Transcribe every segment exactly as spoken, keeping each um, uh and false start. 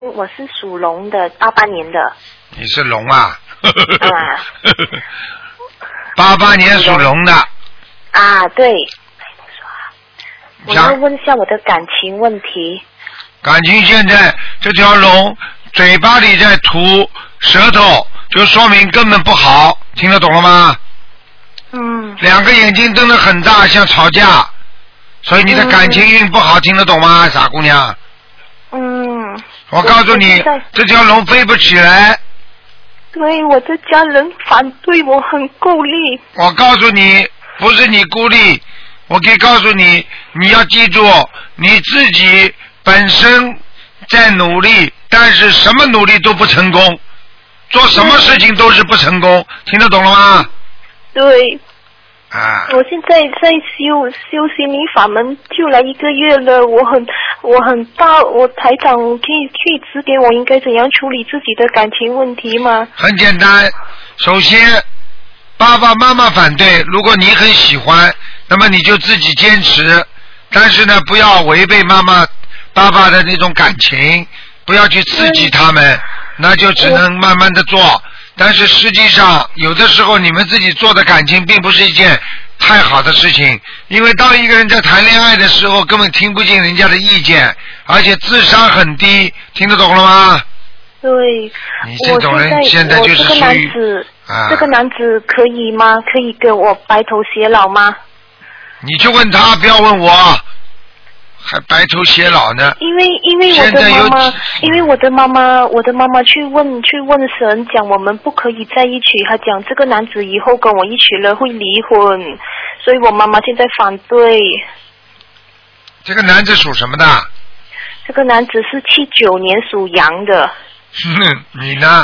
我是属龙的，八八年的。 你是龙啊？ 啊。 八八年属龙的。 啊，对。我要问一下我的感情问题。 感情现在这条龙嘴巴里在吐舌头，就说明根本不好，听得懂了吗？ 嗯。 两个眼睛瞪得很大，像吵架，所以你的感情运不好，嗯、听得懂吗，傻姑娘？ 嗯。 我告诉你，这条龙飞不起来。 对，我的家人反对我，很孤立。 我告诉你，不是你孤立，我可以告诉你，你要记住，你自己本身在努力，但是什么努力都不成功，做什么事情都是不成功，听得懂了吗？ 对。 啊！ 我现在在修修心灵法门，就来一个月了。我很我很大，我台长可以可以指点我应该怎样处理自己的感情问题吗？ 很简单，首先爸爸妈妈反对，如果你很喜欢，那么你就自己坚持，但是呢，不要违背妈妈爸爸的那种感情，不要去刺激他们，嗯、那就只能慢慢的做。但是实际上，有的时候你们自己做的感情并不是一件太好的事情，因为当一个人在谈恋爱的时候，根本听不进人家的意见，而且智商很低，听得懂了吗？ 对。 你这种人现在就是属于这个男子、 啊， 这个男子可以吗？可以给我白头偕老吗？ 你就问他，不要问我。还白头偕老呢？ 因为因为我的妈妈，因为我的妈妈，我的妈妈去问去问神，讲我们不可以在一起。她讲这个男子以后跟我一起了会离婚，所以我妈妈现在反对。 这个男子属什么的？ 这个男子是七九年属羊的。 你呢？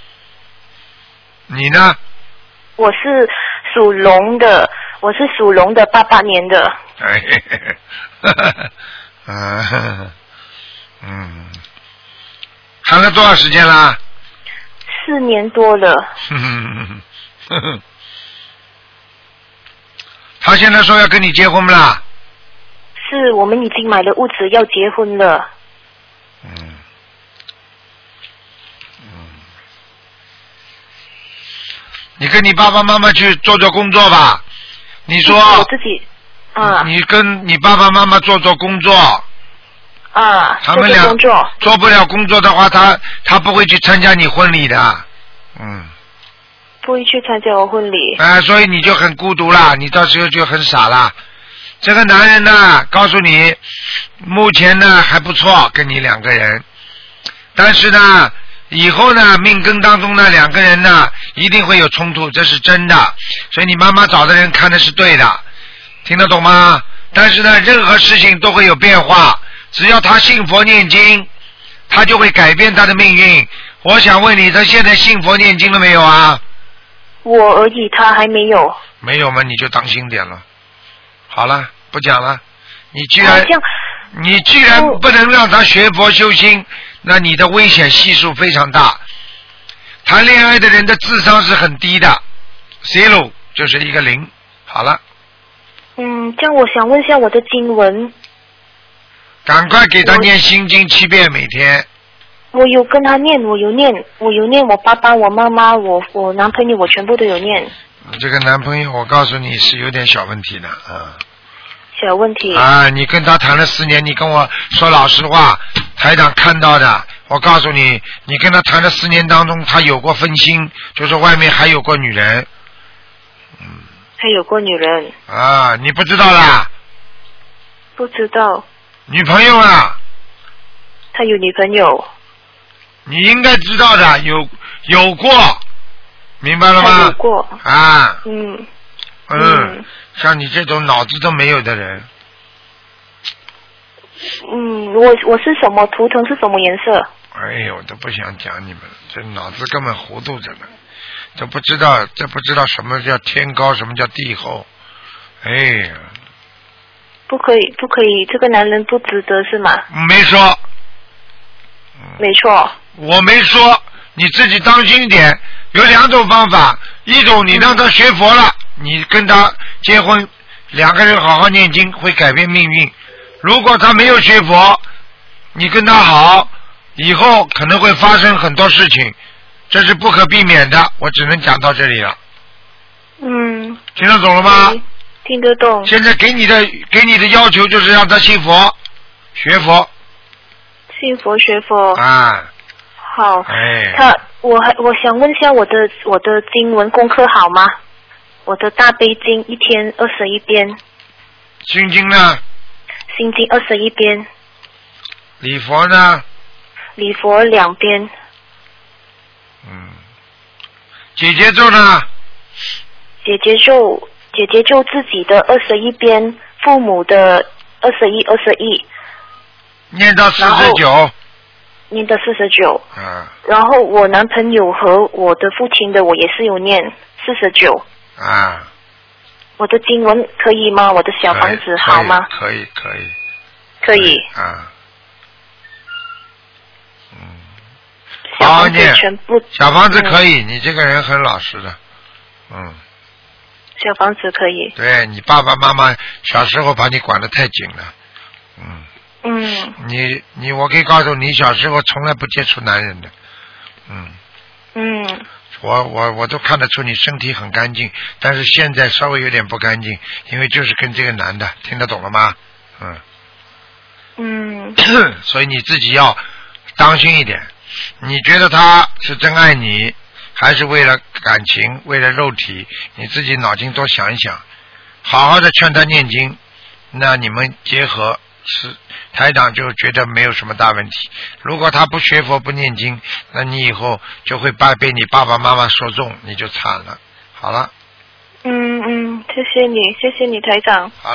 你呢？ 我是属龙的，我是属龙的，八八年的。 哎，嗯嗯，谈了多少时间啦？ 四年多了。 他现在说要跟你结婚不啦？ 是我们已经买了屋子要结婚了。 嗯嗯，你跟你爸爸妈妈去做做工作吧。你说我自己啊， 你跟你爸爸妈妈做做工作啊， 他们俩做做做不了工作的话，他他不会去参加你婚礼的，嗯， 不会去参加我婚礼。 啊、呃，所以你就很孤独啦，你到时候就很傻啦。这个男人呢，告诉你，目前呢还不错，跟你两个人，但是呢，以后呢，命根当中呢，两个人呢一定会有冲突，这是真的。所以你妈妈找的人看的是对的，听得懂吗？但是呢，任何事情都会有变化，只要他信佛念经，他就会改变他的命运。我想问你，他现在信佛念经了没有啊？ 我而已，他还没有。 没有嘛，你就当心点了。好了，不讲了。你既然、啊、你既然不能让他学佛修心，那你的危险系数非常大。谈恋爱的人的智商是很低的 ，zero 就是一个零。好了。 嗯，这样我想问一下我的经文。 赶快给他念心经七遍每天。 我有跟他念，我有念，我有念，我爸爸、我妈妈、我我男朋友，我全部都有念。 这个男朋友，我告诉你是有点小问题的啊。 小问题。 啊，你跟他谈了四年，你跟我说老实话，台长看到的，我告诉你，你跟他谈了四年当中，他有过分心，就是外面还有过女人。嗯。 还有过女人。 啊，你不知道啦？ 不知道。 女朋友啊。 他有女朋友。 你应该知道的，有有过，明白了吗？ 有过啊。 嗯。 嗯。嗯，像你这种脑子都没有的人。 嗯，我我是什么图腾是什么颜色？ 哎呦，我都不想讲你们，这脑子根本糊涂着呢，都不知道，这不知道什么叫天高，什么叫地厚，哎呀。 不可以，不可以，这个男人不值得是吗？ 没说。 没错。 我没说，你自己当心一点。有两种方法，一种你让他学佛了，嗯、你跟他结婚，两个人好好念经会改变命运。如果他没有学佛，你跟他好， 以后可能会发生很多事情，这是不可避免的，我只能讲到这里了。 嗯。 听得懂了吗？ 听得懂。 现在给你的给你的要求就是让他信佛，学佛。 信佛学佛。 啊。 好。 哎。 他，我还我想问一下，我的我的经文功课好吗？我的大悲经一天二十一遍。 心经呢？ 心经二十一遍。 礼佛呢？ 礼佛两遍。 嗯。姐姐咒呢？ 姐姐咒，姐姐咒自己的二十一遍，父母的二十一二十一。 念到四十九。 念到四十九。 嗯。 然后我男朋友和我的父亲的我也是有念四十九。 啊。 我的经文可以吗？我的小房子好吗？ 可以可以。 可以。 啊。嗯。 小房子全部。 小房子可以，嗯、你这个人很老实的。嗯。 小房子可以。 对你爸爸妈妈小时候把你管得太紧了。嗯。 嗯。 你你我可以告诉你，小时候从来不接触男人的。嗯。 嗯。 我我我都看得出你身体很干净，但是现在稍微有点不干净，因为就是跟这个男的，听得懂了吗？嗯。 嗯。 所以你自己要当心一点。你觉得他是真爱你，还是为了感情，为了肉体？你自己脑筋多想一想，好好的劝他念经，那你们结合是台长就觉得没有什么大问题。如果他不学佛不念经，那你以后就会把被你爸爸妈妈说中，你就惨了。好了。 嗯嗯，谢谢你，谢谢你台长。 好。